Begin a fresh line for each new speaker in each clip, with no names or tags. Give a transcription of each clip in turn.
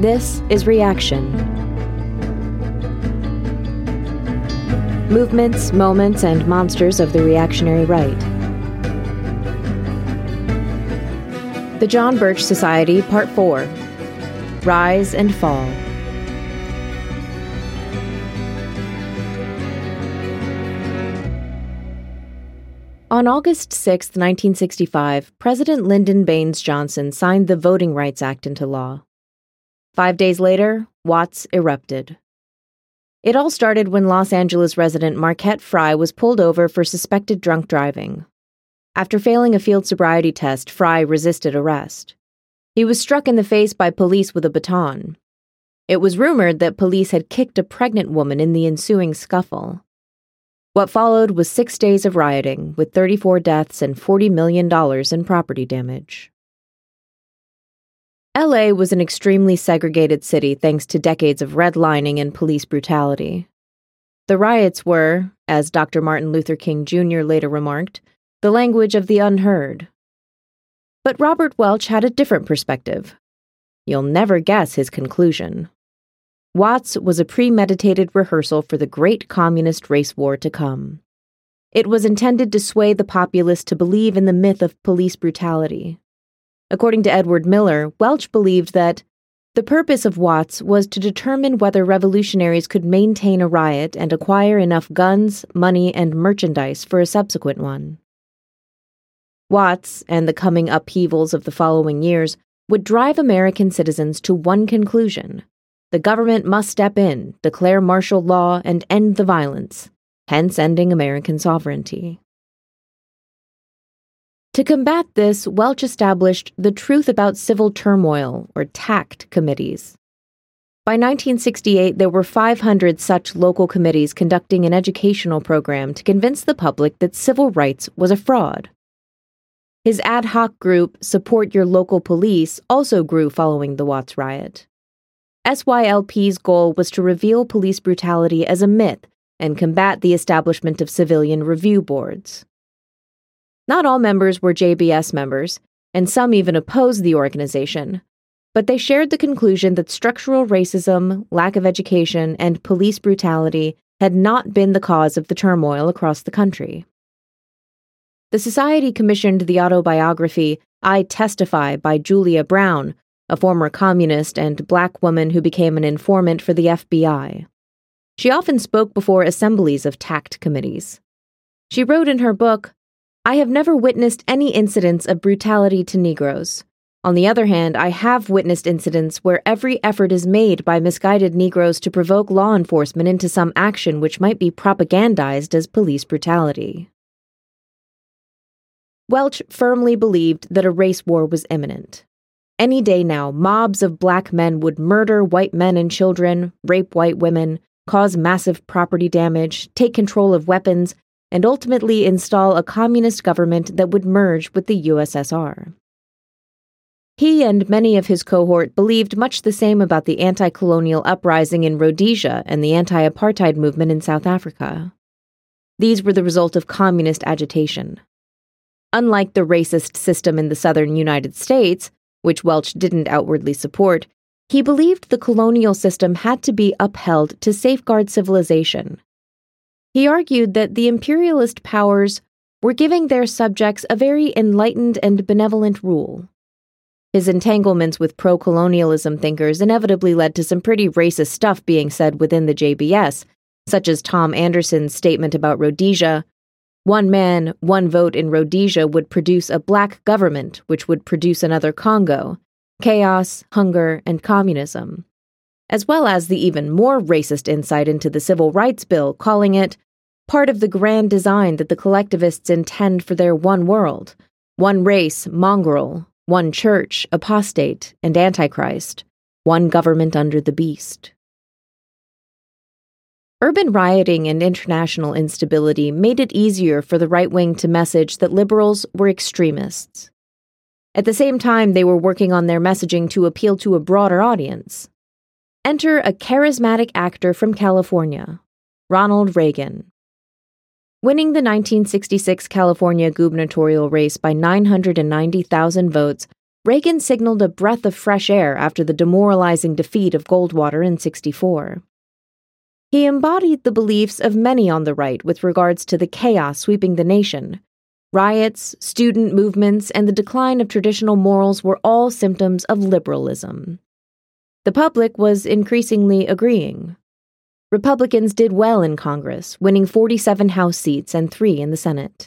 This is Reaction. Movements, moments, and monsters of the reactionary right. The John Birch Society, Part 4. Rise and Fall. On August 6, 1965, President Lyndon Baines Johnson signed the Voting Rights Act into law. 5 days later, Watts erupted. It all started when Los Angeles resident Marquette Frye was pulled over for suspected drunk driving. After failing a field sobriety test, Frye resisted arrest. He was struck in the face by police with a baton. It was rumored that police had kicked a pregnant woman in the ensuing scuffle. What followed was 6 days of rioting, with 34 deaths and $40 million in property damage. LA was an extremely segregated city thanks to decades of redlining and police brutality. The riots were, as Dr. Martin Luther King Jr. later remarked, the language of the unheard. But Robert Welch had a different perspective. You'll never guess his conclusion. Watts was a premeditated rehearsal for the great communist race war to come. It was intended to sway the populace to believe in the myth of police brutality. According to Edward Miller, Welch believed that the purpose of Watts was to determine whether revolutionaries could maintain a riot and acquire enough guns, money, and merchandise for a subsequent one. Watts, and the coming upheavals of the following years, would drive American citizens to one conclusion: the government must step in, declare martial law, and end the violence, hence ending American sovereignty. To combat this, Welch established the Truth About Civil Turmoil, or TACT, committees. By 1968, there were 500 such local committees conducting an educational program to convince the public that civil rights was a fraud. His ad hoc group, Support Your Local Police, also grew following the Watts riot. SYLP's goal was to reveal police brutality as a myth and combat the establishment of civilian review boards. Not all members were JBS members, and some even opposed the organization, but they shared the conclusion that structural racism, lack of education, and police brutality had not been the cause of the turmoil across the country. The Society commissioned the autobiography I Testify by Julia Brown, a former communist and black woman who became an informant for the FBI. She often spoke before assemblies of TACT committees. She wrote in her book, "I have never witnessed any incidents of brutality to Negroes. On the other hand, I have witnessed incidents where every effort is made by misguided Negroes to provoke law enforcement into some action which might be propagandized as police brutality." Welch firmly believed that a race war was imminent. Any day now, mobs of black men would murder white men and children, rape white women, cause massive property damage, take control of weapons, and ultimately install a communist government that would merge with the USSR. He and many of his cohort believed much the same about the anti-colonial uprising in Rhodesia and the anti-apartheid movement in South Africa. These were the result of communist agitation. Unlike the racist system in the southern United States, which Welch didn't outwardly support, he believed the colonial system had to be upheld to safeguard civilization. He argued that the imperialist powers were giving their subjects a very enlightened and benevolent rule. His entanglements with pro-colonialism thinkers inevitably led to some pretty racist stuff being said within the JBS, such as Tom Anderson's statement about Rhodesia, "One man, one vote in Rhodesia would produce a black government, which would produce another Congo, chaos, hunger, and communism," as well as the even more racist insight into the Civil Rights Bill, calling it part of the grand design that the collectivists intend for their one world, one race, mongrel, one church, apostate, and antichrist, one government under the beast. Urban rioting and international instability made it easier for the right wing to message that liberals were extremists. At the same time, they were working on their messaging to appeal to a broader audience. Enter a charismatic actor from California, Ronald Reagan. Winning the 1966 California gubernatorial race by 990,000 votes, Reagan signaled a breath of fresh air after the demoralizing defeat of Goldwater in '64. He embodied the beliefs of many on the right with regards to the chaos sweeping the nation. Riots, student movements, and the decline of traditional morals were all symptoms of liberalism. The public was increasingly agreeing. Republicans did well in Congress, winning 47 House seats and 3 in the Senate.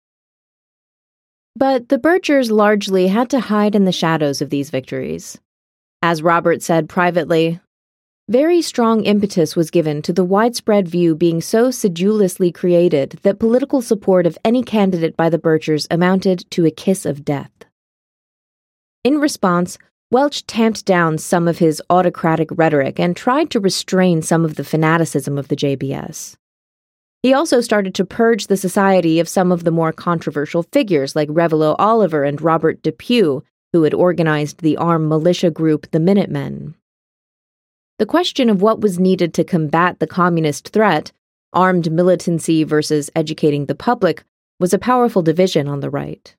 But the Birchers largely had to hide in the shadows of these victories. As Robert said privately, very strong impetus was given to the widespread view being so sedulously created that political support of any candidate by the Birchers amounted to a kiss of death. In response, Welch tamped down some of his autocratic rhetoric and tried to restrain some of the fanaticism of the JBS. He also started to purge the society of some of the more controversial figures like Revillo Oliver and Robert Depew, who had organized the armed militia group the Minutemen. The question of what was needed to combat the communist threat, armed militancy versus educating the public, was a powerful division on the right.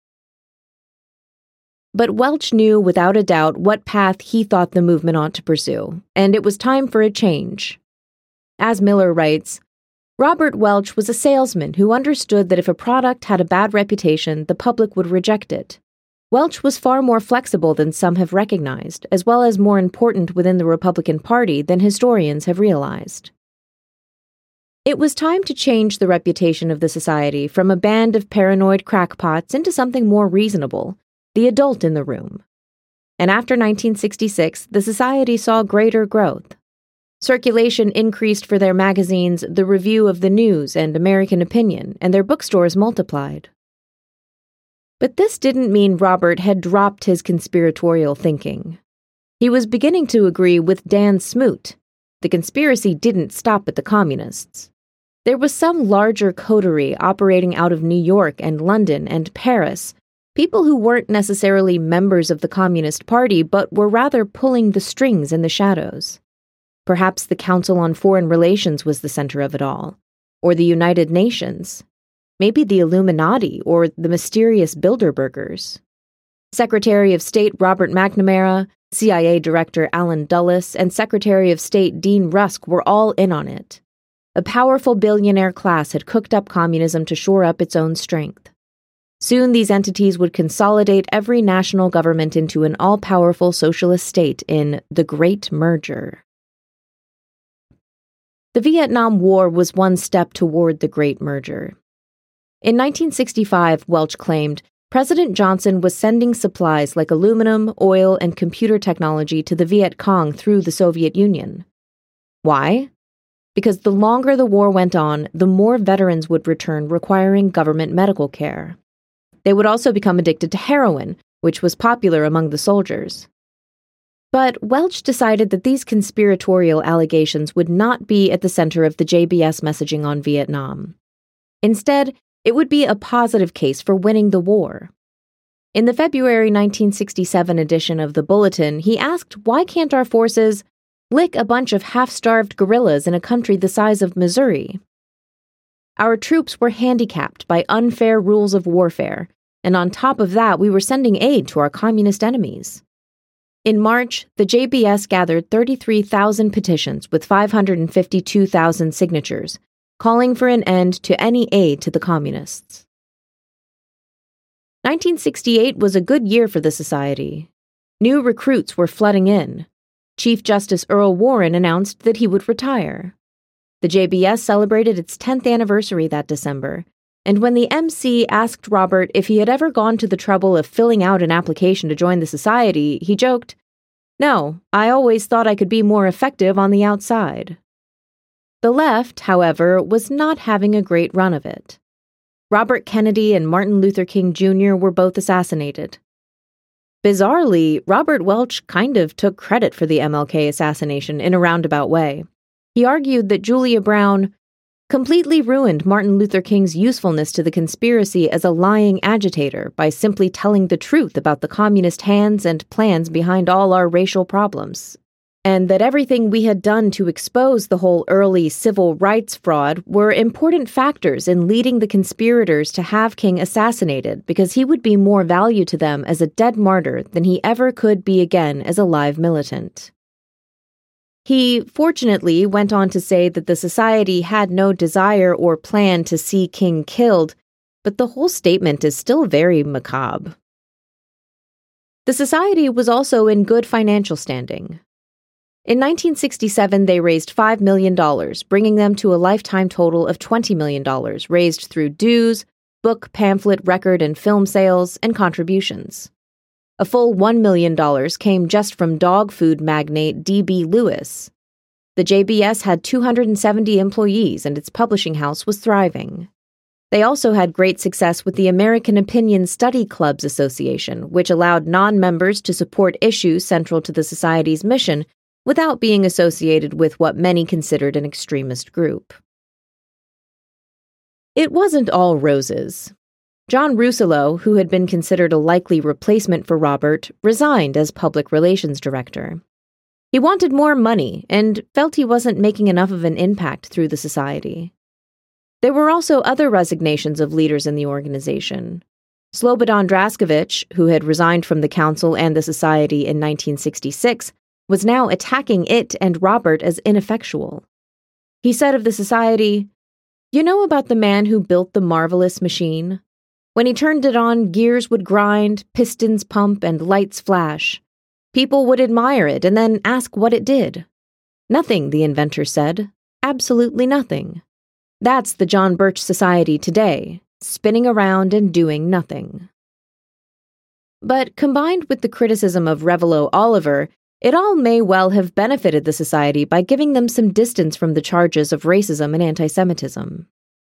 But Welch knew without a doubt what path he thought the movement ought to pursue, and it was time for a change. As Miller writes, Robert Welch was a salesman who understood that if a product had a bad reputation, the public would reject it. Welch was far more flexible than some have recognized, as well as more important within the Republican Party than historians have realized. It was time to change the reputation of the society from a band of paranoid crackpots into something more reasonable, the adult in the room. And after 1966, the society saw greater growth. Circulation increased for their magazines, The Review of the News and American Opinion, and their bookstores multiplied. But this didn't mean Robert had dropped his conspiratorial thinking. He was beginning to agree with Dan Smoot. The conspiracy didn't stop at the communists. There was some larger coterie operating out of New York and London and Paris, people who weren't necessarily members of the Communist Party but were rather pulling the strings in the shadows. Perhaps the Council on Foreign Relations was the center of it all, or the United Nations. Maybe the Illuminati or the mysterious Bilderbergers. Secretary of State Robert McNamara, CIA Director Alan Dulles, and Secretary of State Dean Rusk were all in on it. A powerful billionaire class had cooked up communism to shore up its own strength. Soon these entities would consolidate every national government into an all-powerful socialist state in the Great Merger. The Vietnam War was one step toward the Great Merger. In 1965, Welch claimed, President Johnson was sending supplies like aluminum, oil, and computer technology to the Viet Cong through the Soviet Union. Why? Because the longer the war went on, the more veterans would return requiring government medical care. They would also become addicted to heroin, which was popular among the soldiers. But Welch decided that these conspiratorial allegations would not be at the center of the JBS messaging on Vietnam. Instead, it would be a positive case for winning the war. In the February 1967 edition of the Bulletin, he asked, why can't our forces lick a bunch of half-starved guerrillas in a country the size of Missouri? Our troops were handicapped by unfair rules of warfare, and on top of that, we were sending aid to our communist enemies. In March, the JBS gathered 33,000 petitions with 552,000 signatures, calling for an end to any aid to the communists. 1968 was a good year for the society. New recruits were flooding in. Chief Justice Earl Warren announced that he would retire. The JBS celebrated its 10th anniversary that December, and when the MC asked Robert if he had ever gone to the trouble of filling out an application to join the society, he joked, "No, I always thought I could be more effective on the outside." The left, however, was not having a great run of it. Robert Kennedy and Martin Luther King Jr. were both assassinated. Bizarrely, Robert Welch kind of took credit for the MLK assassination in a roundabout way. He argued that Julia Brown completely ruined Martin Luther King's usefulness to the conspiracy as a lying agitator by simply telling the truth about the communist hands and plans behind all our racial problems. and that everything we had done to expose the whole early civil rights fraud were important factors in leading the conspirators to have King assassinated because he would be more value to them as a dead martyr than he ever could be again as a live militant. He, fortunately, went on to say that the society had no desire or plan to see King killed, but the whole statement is still very macabre. The society was also in good financial standing. In 1967, they raised $5 million, bringing them to a lifetime total of $20 million raised through dues, book, pamphlet, record, and film sales, and contributions. A full $1 million came just from dog food magnate D.B. Lewis. The JBS had 270 employees, and its publishing house was thriving. They also had great success with the American Opinion Study Clubs Association, which allowed non-members to support issues central to the society's mission without being associated with what many considered an extremist group. It wasn't all roses. John Russillo, who had been considered a likely replacement for Robert, resigned as public relations director. He wanted more money and felt he wasn't making enough of an impact through the society. There were also other resignations of leaders in the organization. Slobodan Draskovic, who had resigned from the council and the society in 1966, was now attacking it and Robert as ineffectual. He said of the society, "You know about the man who built the marvelous machine? When he turned it on, gears would grind, pistons pump, and lights flash. People would admire it and then ask what it did. Nothing, the inventor said. Absolutely nothing. That's the John Birch Society today, spinning around and doing nothing." But combined with the criticism of Revelo Oliver, it all may well have benefited the society by giving them some distance from the charges of racism and anti-Semitism.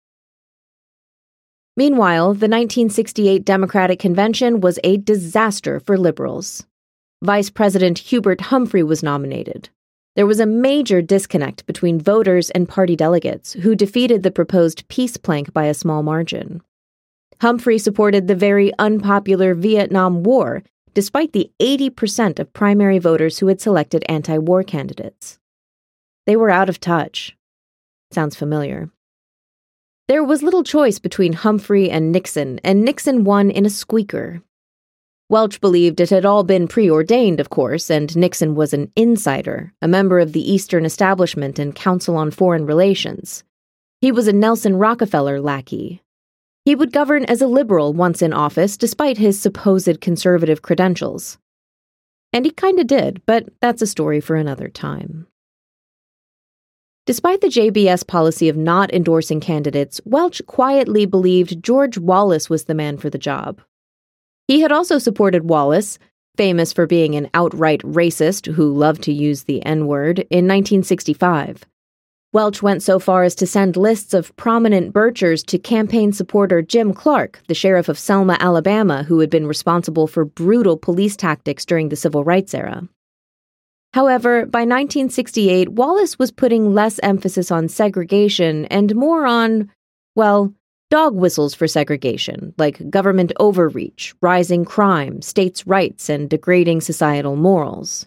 Meanwhile, the 1968 Democratic Convention was a disaster for liberals. Vice President Hubert Humphrey was nominated. There was a major disconnect between voters and party delegates, who defeated the proposed peace plank by a small margin. Humphrey supported the very unpopular Vietnam War, despite the 80% of primary voters who had selected anti-war candidates. They were out of touch. Sounds familiar. There was little choice between Humphrey and Nixon won in a squeaker. Welch believed it had all been preordained, of course, and Nixon was an insider, a member of the Eastern Establishment and Council on Foreign Relations. He was a Nelson Rockefeller lackey. He would govern as a liberal once in office, despite his supposed conservative credentials. And he kinda did, but that's a story for another time. Despite the JBS policy of not endorsing candidates, Welch quietly believed George Wallace was the man for the job. He had also supported Wallace, famous for being an outright racist who loved to use the N-word, in 1965. Welch went so far as to send lists of prominent Birchers to campaign supporter Jim Clark, the sheriff of Selma, Alabama, who had been responsible for brutal police tactics during the Civil Rights era. However, by 1968, Wallace was putting less emphasis on segregation and more on, well, dog whistles for segregation, like government overreach, rising crime, states' rights, and degrading societal morals.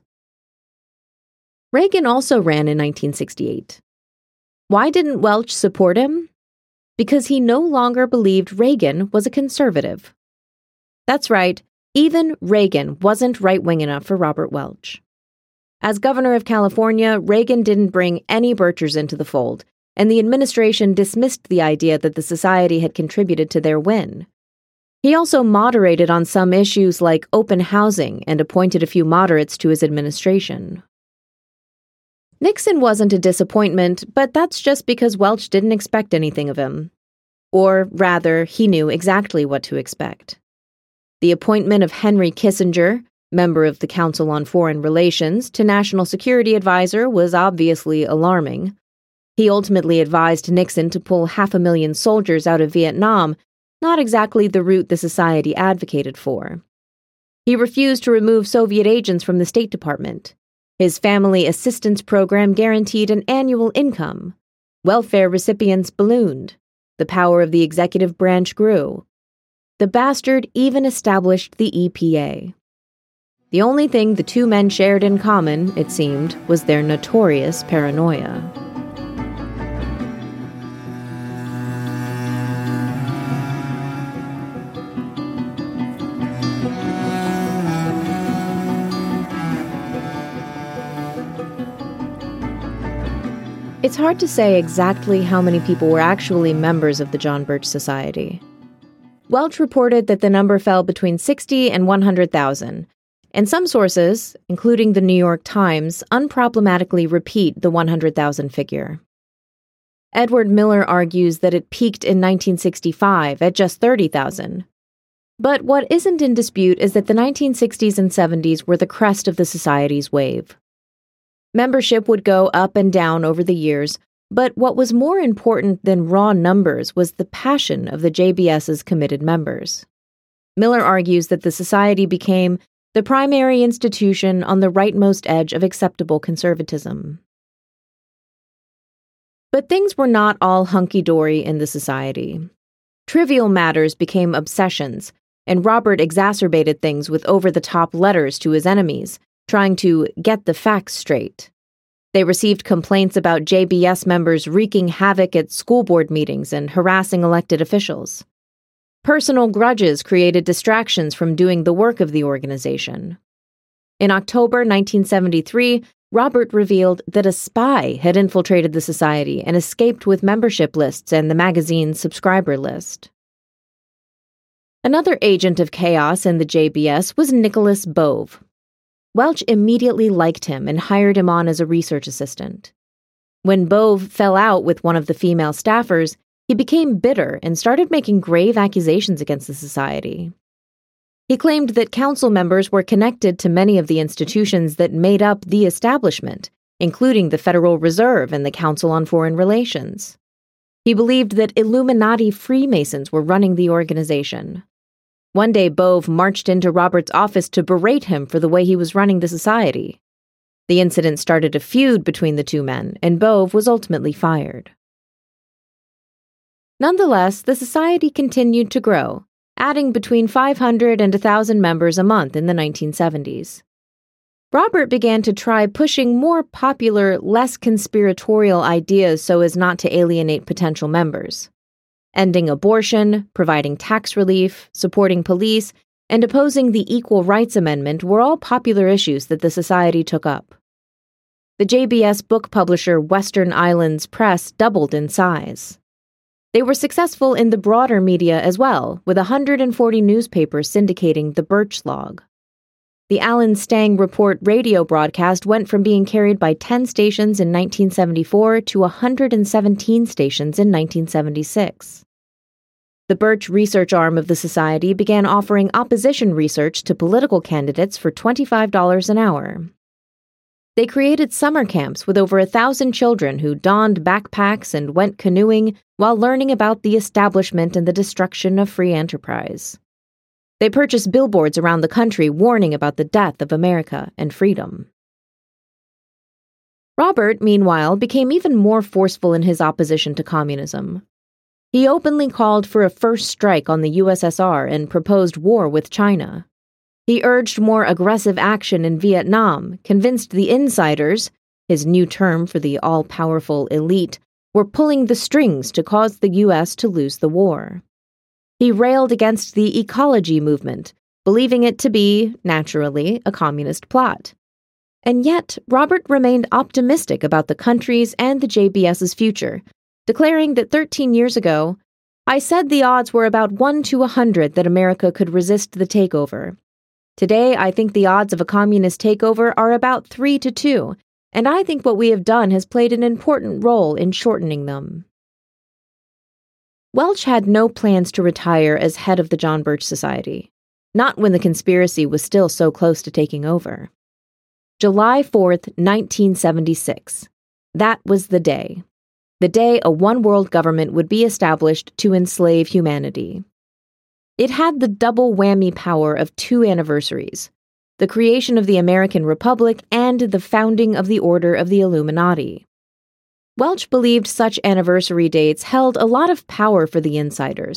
Reagan also ran in 1968. Why didn't Welch support him? Because he no longer believed Reagan was a conservative. That's right, even Reagan wasn't right-wing enough for Robert Welch. As governor of California, Reagan didn't bring any Birchers into the fold, and the administration dismissed the idea that the society had contributed to their win. He also moderated on some issues like open housing and appointed a few moderates to his administration. Nixon wasn't a disappointment, but that's just because Welch didn't expect anything of him. Or, rather, he knew exactly what to expect. The appointment of Henry Kissinger, member of the Council on Foreign Relations, to National Security Advisor was obviously alarming. He ultimately advised Nixon to pull 500,000 soldiers out of Vietnam, not exactly the route the society advocated for. He refused to remove Soviet agents from the State Department. His family assistance program guaranteed an annual income. Welfare recipients ballooned. The power of the executive branch grew. The bastard even established the EPA. The only thing the two men shared in common, it seemed, was their notorious paranoia. It's hard to say exactly how many people were actually members of the John Birch Society. Welch reported that the number fell between 60 and 100,000, and some sources, including the New York Times, unproblematically repeat the 100,000 figure. Edward Miller argues that it peaked in 1965 at just 30,000. But what isn't in dispute is that the 1960s and 70s were the crest of the Society's wave. Membership would go up and down over the years, but what was more important than raw numbers was the passion of the JBS's committed members. Miller argues that the Society became the primary institution on the rightmost edge of acceptable conservatism. But things were not all hunky-dory in the Society. Trivial matters became obsessions, and Robert exacerbated things with over-the-top letters to his enemies, trying to get the facts straight. They received complaints about JBS members wreaking havoc at school board meetings and harassing elected officials. Personal grudges created distractions from doing the work of the organization. In October 1973, Robert revealed that a spy had infiltrated the Society and escaped with membership lists and the magazine's subscriber list. Another agent of chaos in the JBS was Nicholas Bove. Welch immediately liked him and hired him on as a research assistant. When Bove fell out with one of the female staffers, he became bitter and started making grave accusations against the Society. He claimed that council members were connected to many of the institutions that made up the establishment, including the Federal Reserve and the Council on Foreign Relations. He believed that Illuminati Freemasons were running the organization. One day, Bove marched into Robert's office to berate him for the way he was running the Society. The incident started a feud between the two men, and Bove was ultimately fired. Nonetheless, the Society continued to grow, adding between 500 and 1,000 members a month in the 1970s. Robert began to try pushing more popular, less conspiratorial ideas so as not to alienate potential members. Ending abortion, providing tax relief, supporting police, and opposing the Equal Rights Amendment were all popular issues that the Society took up. The JBS book publisher Western Islands Press doubled in size. They were successful in the broader media as well, with 140 newspapers syndicating the Birch Log. The Alan Stang Report radio broadcast went from being carried by 10 stations in 1974 to 117 stations in 1976. The Birch research arm of the Society began offering opposition research to political candidates for $25 an hour. They created summer camps with over 1,000 children who donned backpacks and went canoeing while learning about the establishment and the destruction of free enterprise. They purchased billboards around the country warning about the death of America and freedom. Robert, meanwhile, became even more forceful in his opposition to communism. He openly called for a first strike on the USSR and proposed war with China. He urged more aggressive action in Vietnam, convinced the insiders, his new term for the all-powerful elite, were pulling the strings to cause the U.S. to lose the war. He railed against the ecology movement, believing it to be, naturally, a communist plot. And yet, Robert remained optimistic about the country's and the JBS's future, declaring that 13 years ago, "I said the odds were about 1 to 100 that America could resist the takeover. Today, I think the odds of a communist takeover are about 3 to 2, and I think what we have done has played an important role in shortening them." Welch had no plans to retire as head of the John Birch Society, not when the conspiracy was still so close to taking over. July 4th, 1976. That was the day a one-world government would be established to enslave humanity. It had the double whammy power of 2 anniversaries, the creation of the American Republic and the founding of the Order of the Illuminati. Welch believed such anniversary dates held a lot of power for the insiders,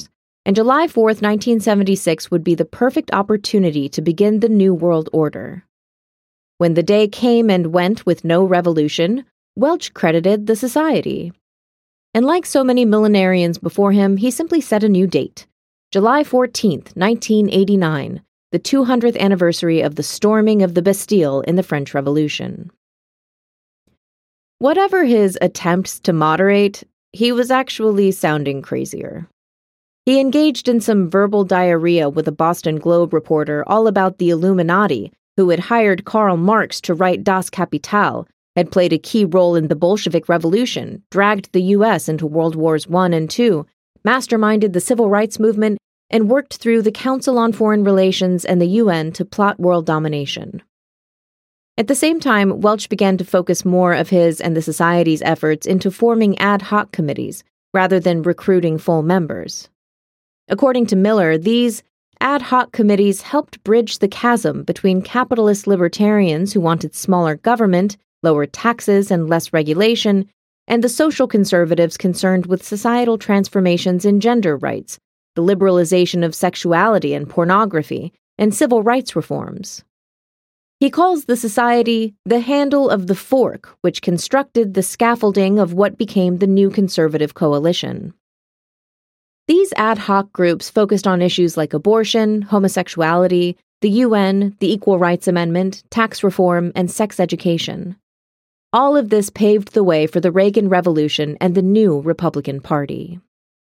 and July 4th, 1976 would be the perfect opportunity to begin the New World Order. When the day came and went with no revolution, Welch credited the society. And like so many millenarians before him, he simply set a new date, July 14th, 1989, the 200th anniversary of the storming of the Bastille in the French Revolution. Whatever his attempts to moderate, he was actually sounding crazier. He engaged in some verbal diarrhea with a Boston Globe reporter all about the Illuminati, who had hired Karl Marx to write Das Kapital, had played a key role in the Bolshevik Revolution, dragged the U.S. into World Wars I and II, masterminded the Civil Rights Movement, and worked through the Council on Foreign Relations and the UN to plot world domination. At the same time, Welch began to focus more of his and the Society's efforts into forming ad hoc committees, rather than recruiting full members. According to Miller, these ad hoc committees helped bridge the chasm between capitalist libertarians who wanted smaller government, lower taxes, and less regulation, and the social conservatives concerned with societal transformations in gender rights, the liberalization of sexuality and pornography, and civil rights reforms. He calls the Society the handle of the fork which constructed the scaffolding of what became the new conservative coalition. These ad hoc groups focused on issues like abortion, homosexuality, the UN, the Equal Rights Amendment, tax reform, and sex education. All of this paved the way for the Reagan Revolution and the new Republican Party.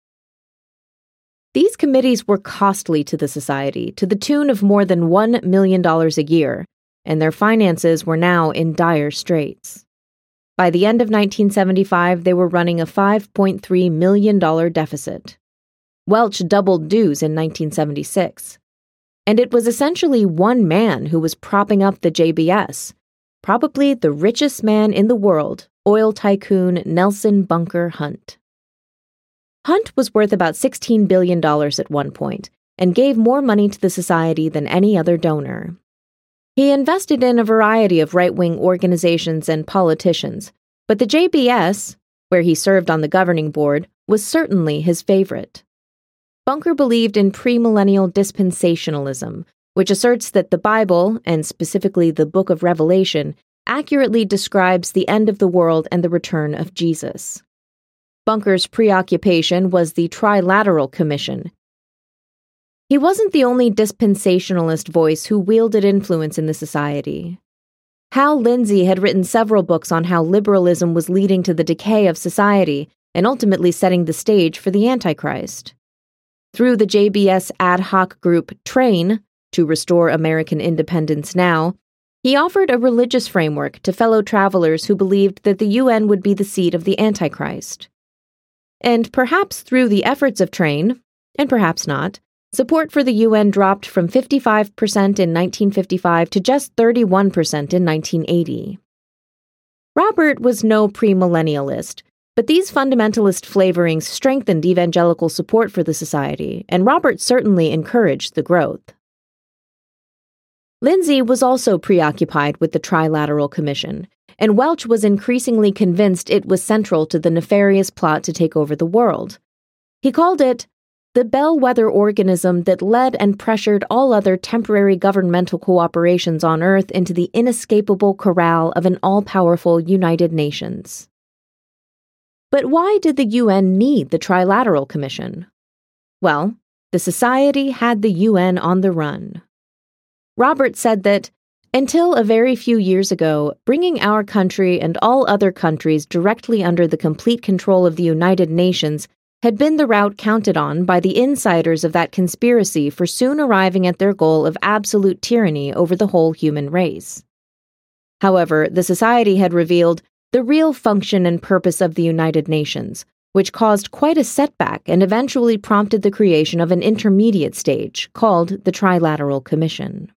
These committees were costly to the Society, to the tune of more than $1 million a year, and their finances were now in dire straits. By the end of 1975, they were running a $5.3 million deficit. Welch doubled dues in 1976. And it was essentially one man who was propping up the JBS, probably the richest man in the world, oil tycoon Nelson Bunker Hunt. Hunt was worth about $16 billion at one point, and gave more money to the Society than any other donor. He invested in a variety of right-wing organizations and politicians, but the JBS, where he served on the governing board, was certainly his favorite. Bunker believed in premillennial dispensationalism, which asserts that the Bible, and specifically the Book of Revelation, accurately describes the end of the world and the return of Jesus. Bunker's preoccupation was the Trilateral Commission. He wasn't the only dispensationalist voice who wielded influence in the Society. Hal Lindsey had written several books on how liberalism was leading to the decay of society and ultimately setting the stage for the Antichrist. Through the JBS ad hoc group TRAIN, to Restore American Independence Now, he offered a religious framework to fellow travelers who believed that the UN would be the seat of the Antichrist. And perhaps through the efforts of TRAIN, and perhaps not, support for the UN dropped from 55% in 1955 to just 31% in 1980. Robert was no premillennialist, but these fundamentalist flavorings strengthened evangelical support for the Society, and Robert certainly encouraged the growth. Lindsey was also preoccupied with the Trilateral Commission, and Welch was increasingly convinced it was central to the nefarious plot to take over the world. He called it the bellwether organism that led and pressured all other temporary governmental cooperations on Earth into the inescapable corral of an all-powerful United Nations. But why did the UN need the Trilateral Commission? Well, the Society had the UN on the run. Robert said that, until a very few years ago, bringing our country and all other countries directly under the complete control of the United Nations had been the route counted on by the insiders of that conspiracy for soon arriving at their goal of absolute tyranny over the whole human race. However, the Society had revealed the real function and purpose of the United Nations, which caused quite a setback and eventually prompted the creation of an intermediate stage called the Trilateral Commission.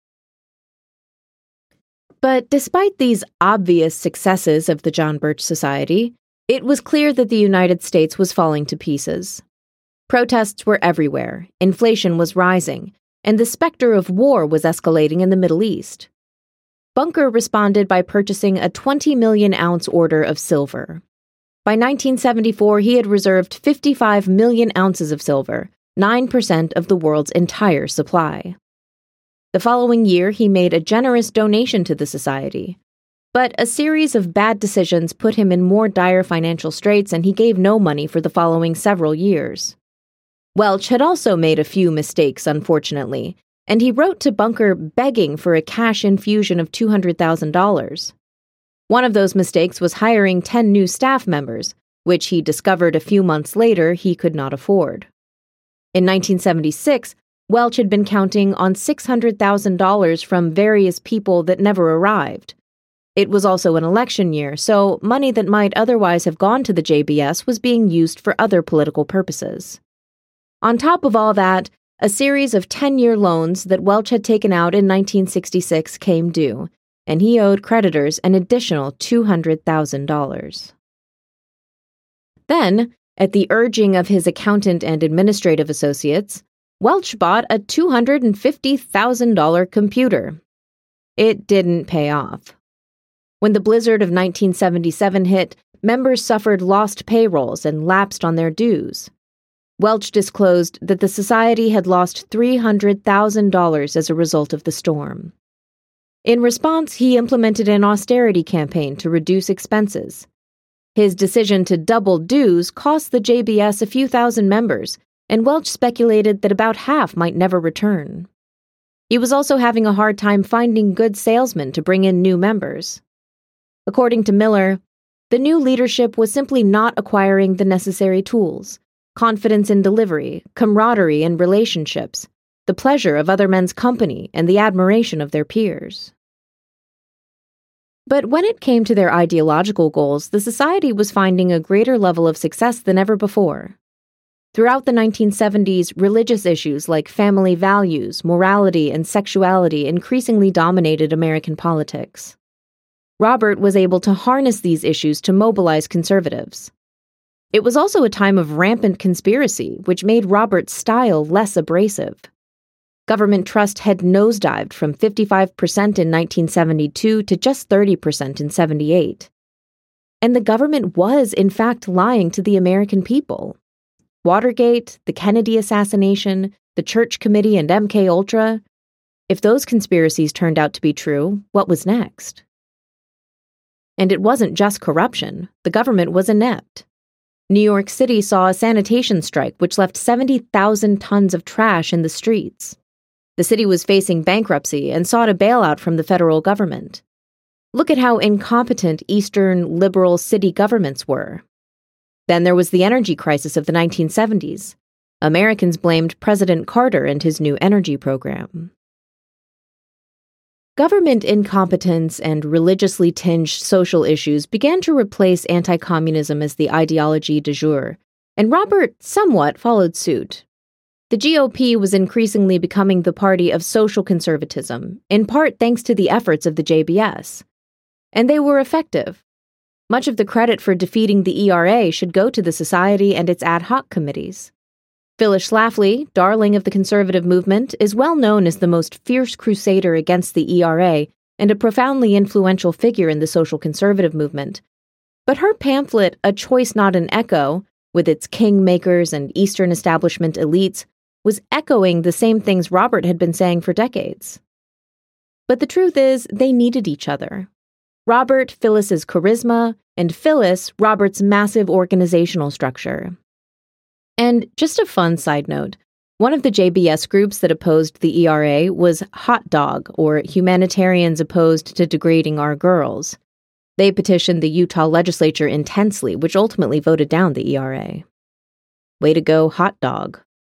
But despite these obvious successes of the John Birch Society, it was clear that the United States was falling to pieces. Protests were everywhere, inflation was rising, and the specter of war was escalating in the Middle East. Bunker responded by purchasing a 20 million-ounce order of silver. By 1974, he had reserved 55 million ounces of silver, 9% of the world's entire supply. The following year, he made a generous donation to the society. But a series of bad decisions put him in more dire financial straits, and he gave no money for the following several years. Welch had also made a few mistakes, unfortunately, and he wrote to Bunker begging for a cash infusion of $200,000. One of those mistakes was hiring 10 new staff members, which he discovered a few months later he could not afford. In 1976, Welch had been counting on $600,000 from various people that never arrived. It was also an election year, so money that might otherwise have gone to the JBS was being used for other political purposes. On top of all that, a series of 10-year loans that Welch had taken out in 1966 came due, and he owed creditors an additional $200,000. Then, at the urging of his accountant and administrative associates, Welch bought a $250,000 computer. It didn't pay off. When the blizzard of 1977 hit, members suffered lost payrolls and lapsed on their dues. Welch disclosed that the society had lost $300,000 as a result of the storm. In response, he implemented an austerity campaign to reduce expenses. His decision to double dues cost the JBS a few thousand members, and Welch speculated that about half might never return. He was also having a hard time finding good salesmen to bring in new members. According to Miller, the new leadership was simply not acquiring the necessary tools: confidence in delivery, camaraderie in relationships, the pleasure of other men's company, and the admiration of their peers. But when it came to their ideological goals, the society was finding a greater level of success than ever before. Throughout the 1970s, religious issues like family values, morality, and sexuality increasingly dominated American politics. Robert was able to harness these issues to mobilize conservatives. It was also a time of rampant conspiracy, which made Robert's style less abrasive. Government trust had nosedived from 55% in 1972 to just 30% in 1978. And the government was, in fact, lying to the American people. Watergate, the Kennedy assassination, the Church Committee, and MK Ultra. If those conspiracies turned out to be true, what was next? And it wasn't just corruption. The government was inept. New York City saw a sanitation strike which left 70,000 tons of trash in the streets. The city was facing bankruptcy and sought a bailout from the federal government. Look at how incompetent Eastern liberal city governments were. Then there was the energy crisis of the 1970s. Americans blamed President Carter and his new energy program. Government incompetence and religiously tinged social issues began to replace anti-communism as the ideology du jour, and Robert somewhat followed suit. The GOP was increasingly becoming the party of social conservatism, in part thanks to the efforts of the JBS. And they were effective. Much of the credit for defeating the ERA should go to the society and its ad hoc committees. Phyllis Schlafly, darling of the conservative movement, is well known as the most fierce crusader against the ERA and a profoundly influential figure in the social conservative movement. But her pamphlet, A Choice Not an Echo, with its kingmakers and Eastern establishment elites, was echoing the same things Robert had been saying for decades. But the truth is, they needed each other. Robert, Phyllis's charisma, and Phyllis, Robert's massive organizational structure. And just a fun side note, one of the JBS groups that opposed the ERA was Hot Dog, or Humanitarians Opposed to Degrading Our Girls. They petitioned the Utah legislature intensely, which ultimately voted down the ERA. Way to go, Hot Dog.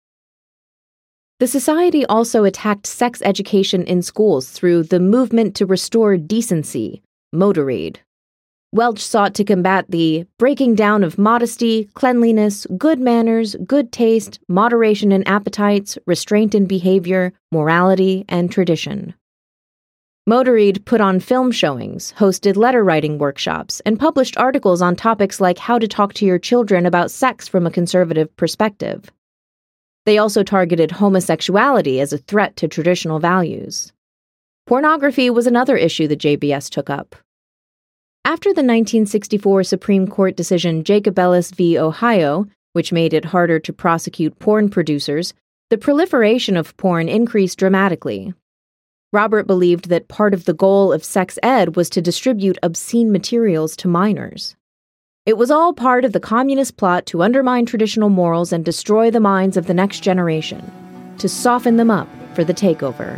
The society also attacked sex education in schools through the Movement to Restore Decency, Motorade. Welch sought to combat the breaking down of modesty, cleanliness, good manners, good taste, moderation in appetites, restraint in behavior, morality, and tradition. Motorade put on film showings, hosted letter-writing workshops, and published articles on topics like how to talk to your children about sex from a conservative perspective. They also targeted homosexuality as a threat to traditional values. Pornography was another issue the JBS took up. After the 1964 Supreme Court decision Jacob Ellis v. Ohio, which made it harder to prosecute porn producers, the proliferation of porn increased dramatically. Robert believed that part of the goal of sex ed was to distribute obscene materials to minors. It was all part of the communist plot to undermine traditional morals and destroy the minds of the next generation, to soften them up for the takeover.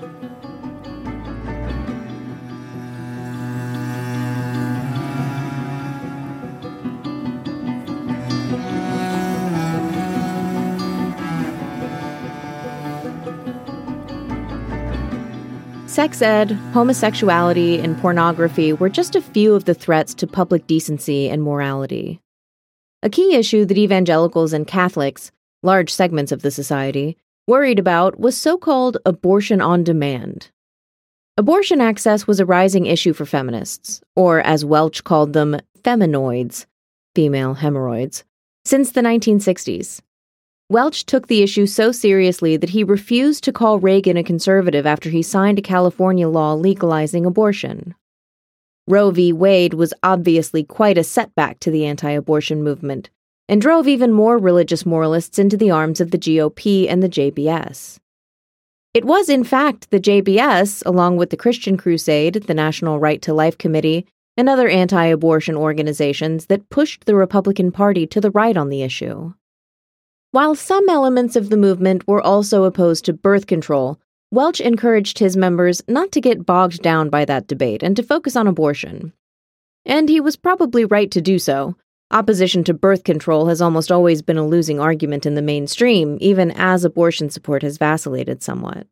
Sex ed, homosexuality, and pornography were just a few of the threats to public decency and morality. A key issue that evangelicals and Catholics, large segments of the society, worried about was so-called abortion on demand. Abortion access was a rising issue for feminists, or as Welch called them, feminoids, female hemorrhoids, since the 1960s. Welch took the issue so seriously that he refused to call Reagan a conservative after he signed a California law legalizing abortion. Roe v. Wade was obviously quite a setback to the anti-abortion movement, and drove even more religious moralists into the arms of the GOP and the JBS. It was, in fact, the JBS, along with the Christian Crusade, the National Right to Life Committee, and other anti-abortion organizations that pushed the Republican Party to the right on the issue. While some elements of the movement were also opposed to birth control, Welch encouraged his members not to get bogged down by that debate and to focus on abortion. And he was probably right to do so. Opposition to birth control has almost always been a losing argument in the mainstream, even as abortion support has vacillated somewhat.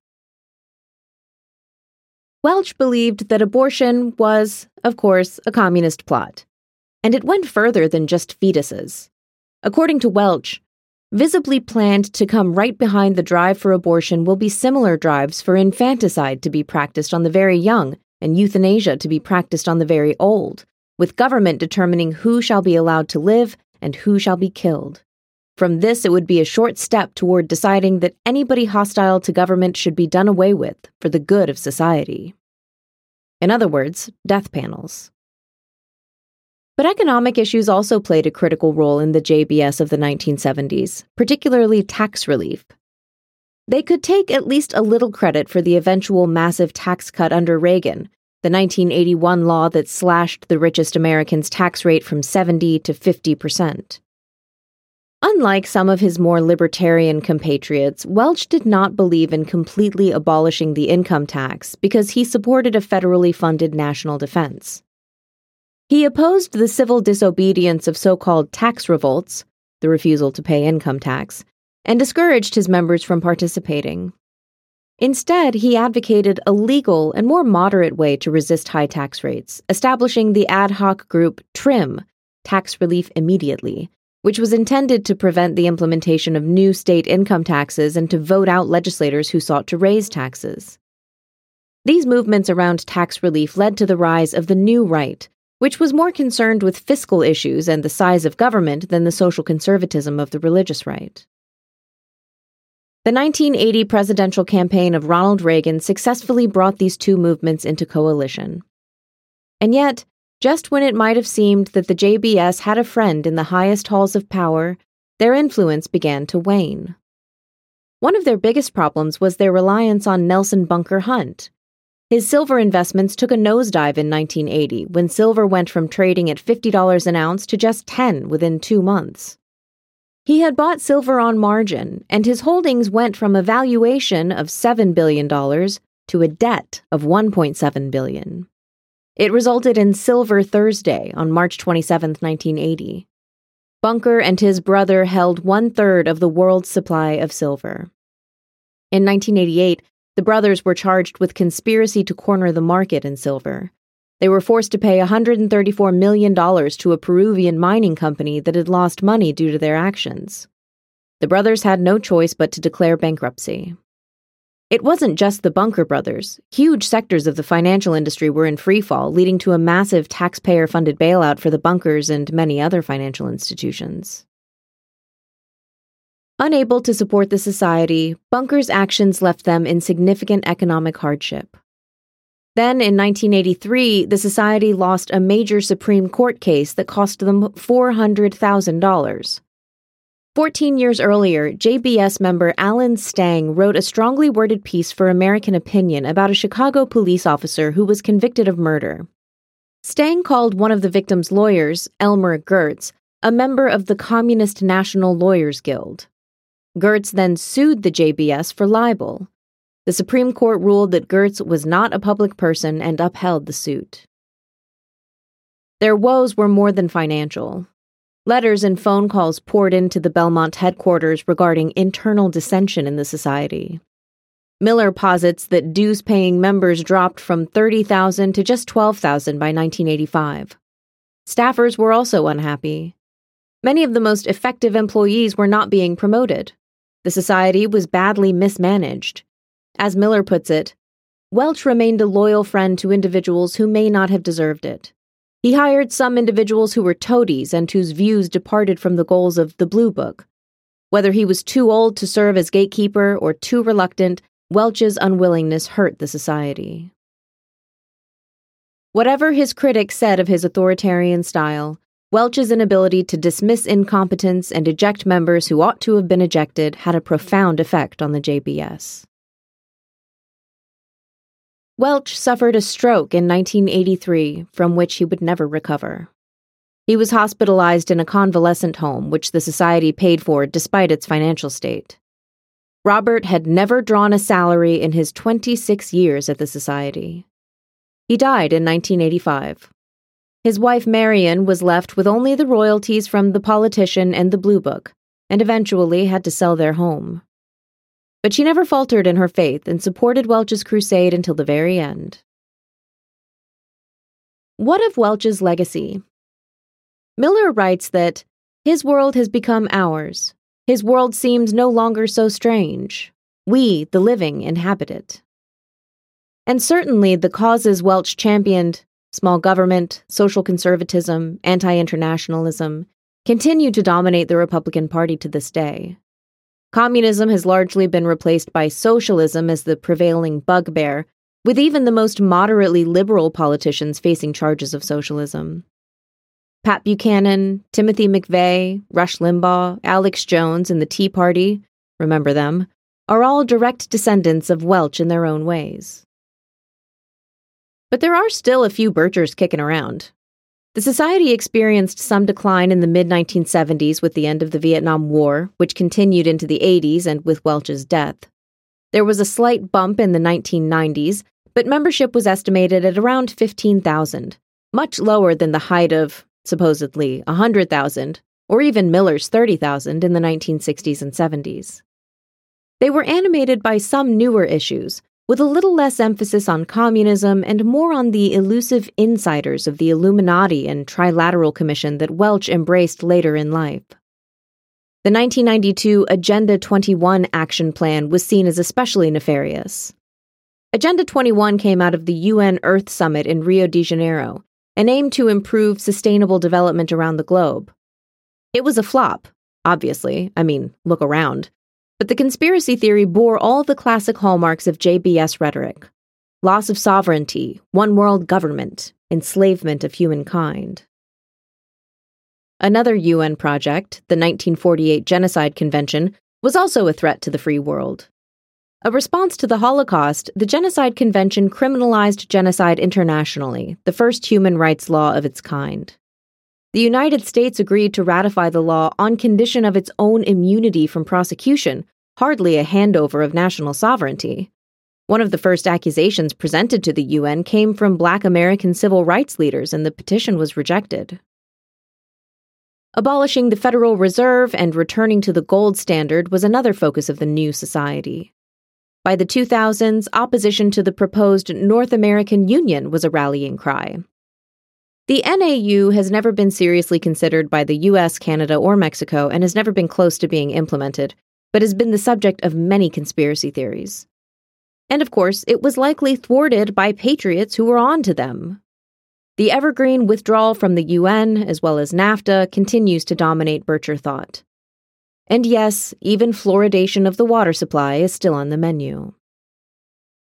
Welch believed that abortion was, of course, a communist plot. And it went further than just fetuses. According to Welch, visibly planned to come right behind the drive for abortion will be similar drives for infanticide to be practiced on the very young and euthanasia to be practiced on the very old, with government determining who shall be allowed to live and who shall be killed. From this, it would be a short step toward deciding that anybody hostile to government should be done away with for the good of society. In other words, death panels. But economic issues also played a critical role in the JBS of the 1970s, particularly tax relief. They could take at least a little credit for the eventual massive tax cut under Reagan, the 1981 law that slashed the richest Americans' tax rate from 70 to 50%. Unlike some of his more libertarian compatriots, Welch did not believe in completely abolishing the income tax because he supported a federally funded national defense. He opposed the civil disobedience of so-called tax revolts, the refusal to pay income tax, and discouraged his members from participating. Instead, he advocated a legal and more moderate way to resist high tax rates, establishing the ad hoc group TRIM, Tax Relief Immediately, which was intended to prevent the implementation of new state income taxes and to vote out legislators who sought to raise taxes. These movements around tax relief led to the rise of the New Right, which was more concerned with fiscal issues and the size of government than the social conservatism of the religious right. The 1980 presidential campaign of Ronald Reagan successfully brought these two movements into coalition. And yet, just when it might have seemed that the JBS had a friend in the highest halls of power, their influence began to wane. One of their biggest problems was their reliance on Nelson Bunker Hunt. His silver investments took a nosedive in 1980 when silver went from trading at $50 an ounce to just $10 within 2 months. He had bought silver on margin, and his holdings went from a valuation of $7 billion to a debt of $1.7 billion. It resulted in Silver Thursday on March 27, 1980. Bunker and his brother held 1/3 of the world's supply of silver. In 1988, the brothers were charged with conspiracy to corner the market in silver. They were forced to pay $134 million to a Peruvian mining company that had lost money due to their actions. The brothers had no choice but to declare bankruptcy. It wasn't just the Bunker brothers. Huge sectors of the financial industry were in freefall, leading to a massive taxpayer-funded bailout for the Bunkers and many other financial institutions. Unable to support the society, Bunker's actions left them in significant economic hardship. Then, in 1983, the society lost a major Supreme Court case that cost them $400,000. 14 years earlier, JBS member Alan Stang wrote a strongly worded piece for American Opinion about a Chicago police officer who was convicted of murder. Stang called one of the victim's lawyers, Elmer Gertz, a member of the Communist National Lawyers Guild. Gertz then sued the JBS for libel. The Supreme Court ruled that Gertz was not a public person and upheld the suit. Their woes were more than financial. Letters and phone calls poured into the Belmont headquarters regarding internal dissension in the society. Miller posits that dues-paying members dropped from 30,000 to just 12,000 by 1985. Staffers were also unhappy. Many of the most effective employees were not being promoted. The society was badly mismanaged. As Miller puts it, Welch remained a loyal friend to individuals who may not have deserved it. He hired some individuals who were toadies and whose views departed from the goals of the Blue Book. Whether he was too old to serve as gatekeeper or too reluctant, Welch's unwillingness hurt the society. Whatever his critics said of his authoritarian style, Welch's inability to dismiss incompetence and eject members who ought to have been ejected had a profound effect on the JBS. Welch suffered a stroke in 1983 from which he would never recover. He was hospitalized in a convalescent home, which the society paid for despite its financial state. Robert had never drawn a salary in his 26 years at the society. He died in 1985. His wife Marion was left with only the royalties from the politician and the Blue Book, and eventually had to sell their home. But she never faltered in her faith and supported Welch's crusade until the very end. What of Welch's legacy? Miller writes that, "His world has become ours. His world seems no longer so strange. We, the living, inhabit it." And certainly the causes Welch championed, small government, social conservatism, anti-internationalism, continue to dominate the Republican Party to this day. Communism has largely been replaced by socialism as the prevailing bugbear, with even the most moderately liberal politicians facing charges of socialism. Pat Buchanan, Timothy McVeigh, Rush Limbaugh, Alex Jones, and the Tea Party, remember them, are all direct descendants of Welch in their own ways. But there are still a few Birchers kicking around. The society experienced some decline in the mid-1970s with the end of the Vietnam War, which continued into the 80s and with Welch's death. There was a slight bump in the 1990s, but membership was estimated at around 15,000, much lower than the height of, supposedly, 100,000, or even Miller's 30,000 in the 1960s and 70s. They were animated by some newer issues, with a little less emphasis on communism and more on the elusive insiders of the Illuminati and Trilateral Commission that Welch embraced later in life. The 1992 Agenda 21 action plan was seen as especially nefarious. Agenda 21 came out of the UN Earth Summit in Rio de Janeiro and aimed to improve sustainable development around the globe. It was a flop, obviously. Look around. But the conspiracy theory bore all the classic hallmarks of JBS rhetoric: loss of sovereignty, one world government, enslavement of humankind. Another UN project, the 1948 Genocide Convention, was also a threat to the free world. A response to the Holocaust, the Genocide Convention criminalized genocide internationally, the first human rights law of its kind. The United States agreed to ratify the law on condition of its own immunity from prosecution, hardly a handover of national sovereignty. One of the first accusations presented to the UN came from Black American civil rights leaders, and the petition was rejected. Abolishing the Federal Reserve and returning to the gold standard was another focus of the new society. By the 2000s, opposition to the proposed North American Union was a rallying cry. The NAU has never been seriously considered by the US, Canada, or Mexico and has never been close to being implemented, but has been the subject of many conspiracy theories. And of course, it was likely thwarted by patriots who were on to them. The evergreen withdrawal from the UN, as well as NAFTA, continues to dominate Bircher thought. And yes, even fluoridation of the water supply is still on the menu.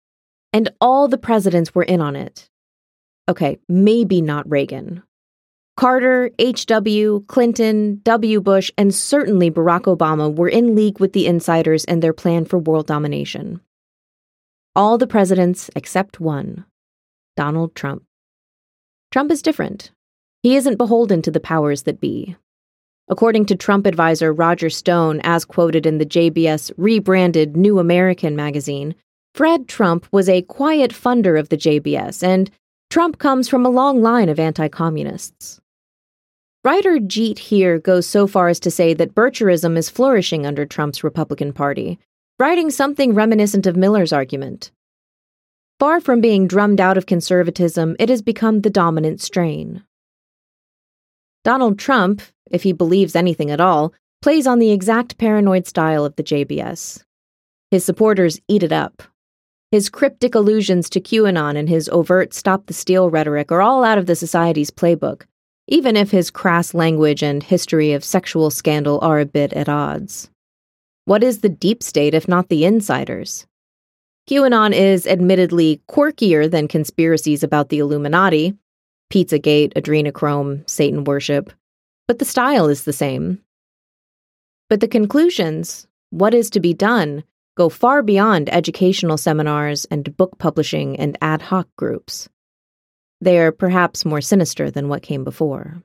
And all the presidents were in on it. Okay, maybe not Reagan. Carter, H.W., Clinton, W. Bush, and certainly Barack Obama were in league with the insiders and their plan for world domination. All the presidents except one, Donald Trump. Trump is different. He isn't beholden to the powers that be. According to Trump advisor Roger Stone, as quoted in the JBS rebranded New American magazine, Fred Trump was a quiet funder of the JBS, and Trump comes from a long line of anti-communists. Writer Jeet Heer goes so far as to say that Bircherism is flourishing under Trump's Republican Party, writing something reminiscent of Miller's argument. Far from being drummed out of conservatism, it has become the dominant strain. Donald Trump, if he believes anything at all, plays on the exact paranoid style of the JBS. His supporters eat it up. His cryptic allusions to QAnon and his overt stop-the-steal rhetoric are all out of the Society's playbook, even if his crass language and history of sexual scandal are a bit at odds. What is the deep state if not the insiders? QAnon is admittedly quirkier than conspiracies about the Illuminati, Pizzagate, adrenochrome, Satan worship, but the style is the same. But the conclusions, what is to be done, go far beyond educational seminars and book publishing and ad hoc groups. They are perhaps more sinister than what came before.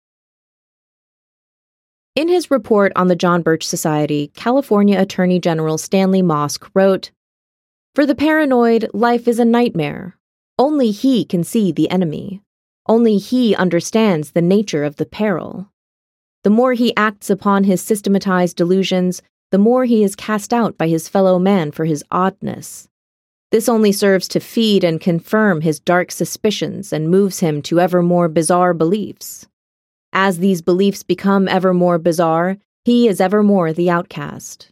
In his report on the John Birch Society, California Attorney General Stanley Mosk wrote, "For the paranoid, life is a nightmare. Only he can see the enemy. Only he understands the nature of the peril. The more he acts upon his systematized delusions, the more he is cast out by his fellow man for his oddness. This only serves to feed and confirm his dark suspicions and moves him to ever more bizarre beliefs. As these beliefs become ever more bizarre, he is ever more the outcast."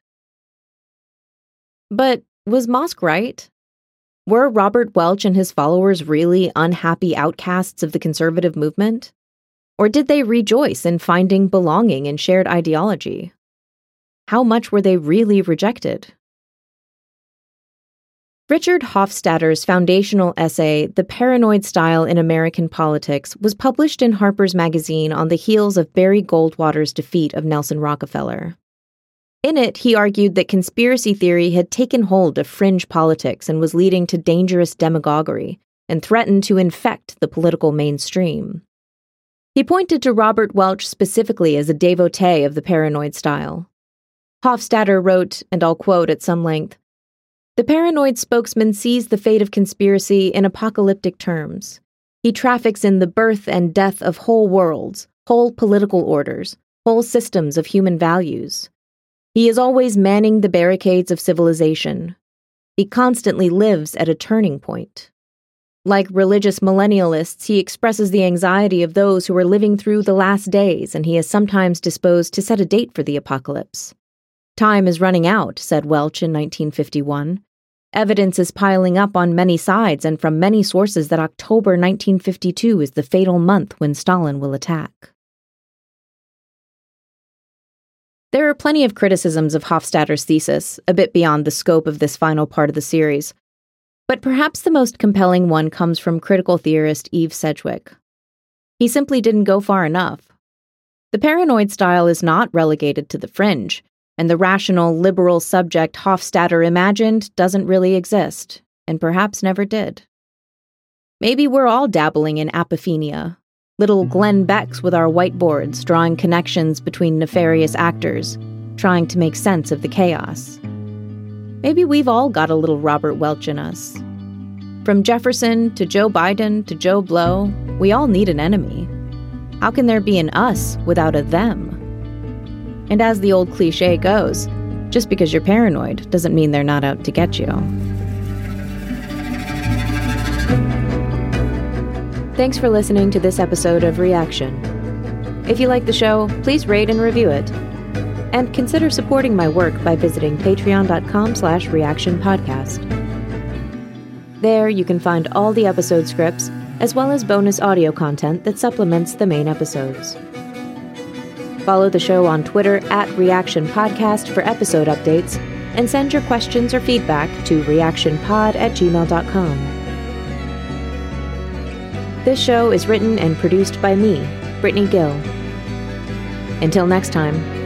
But was Mosk right? Were Robert Welch and his followers really unhappy outcasts of the conservative movement? Or did they rejoice in finding belonging in shared ideology? How much were they really rejected? Richard Hofstadter's foundational essay, The Paranoid Style in American Politics, was published in Harper's Magazine on the heels of Barry Goldwater's defeat of Nelson Rockefeller. In it, he argued that conspiracy theory had taken hold of fringe politics and was leading to dangerous demagoguery, and threatened to infect the political mainstream. He pointed to Robert Welch specifically as a devotee of the paranoid style. Hofstadter wrote, and I'll quote at some length, "The paranoid spokesman sees the fate of conspiracy in apocalyptic terms. He traffics in the birth and death of whole worlds, whole political orders, whole systems of human values. He is always manning the barricades of civilization. He constantly lives at a turning point. Like religious millennialists, he expresses the anxiety of those who are living through the last days, and he is sometimes disposed to set a date for the apocalypse. Time is running out," said Welch in 1951. "Evidence is piling up on many sides and from many sources that October 1952 is the fatal month when Stalin will attack." There are plenty of criticisms of Hofstadter's thesis, a bit beyond the scope of this final part of the series. But perhaps the most compelling one comes from critical theorist Eve Sedgwick. He simply didn't go far enough. The paranoid style is not relegated to the fringe, and the rational, liberal subject Hofstadter imagined doesn't really exist, and perhaps never did. Maybe we're all dabbling in apophenia, little Glenn Becks with our whiteboards, drawing connections between nefarious actors, trying to make sense of the chaos. Maybe we've all got a little Robert Welch in us. From Jefferson to Joe Biden to Joe Blow, we all need an enemy. How can there be an us without a them? And as the old cliche goes, just because you're paranoid doesn't mean they're not out to get you. Thanks for listening to this episode of Reaction. If you like the show, please rate and review it. And consider supporting my work by visiting patreon.com/reactionpodcast. There you can find all the episode scripts, as well as bonus audio content that supplements the main episodes. Follow the show on Twitter @ReactionPodcast for episode updates, and send your questions or feedback to reactionpod@gmail.com. This show is written and produced by me, Brittany Gill. Until next time.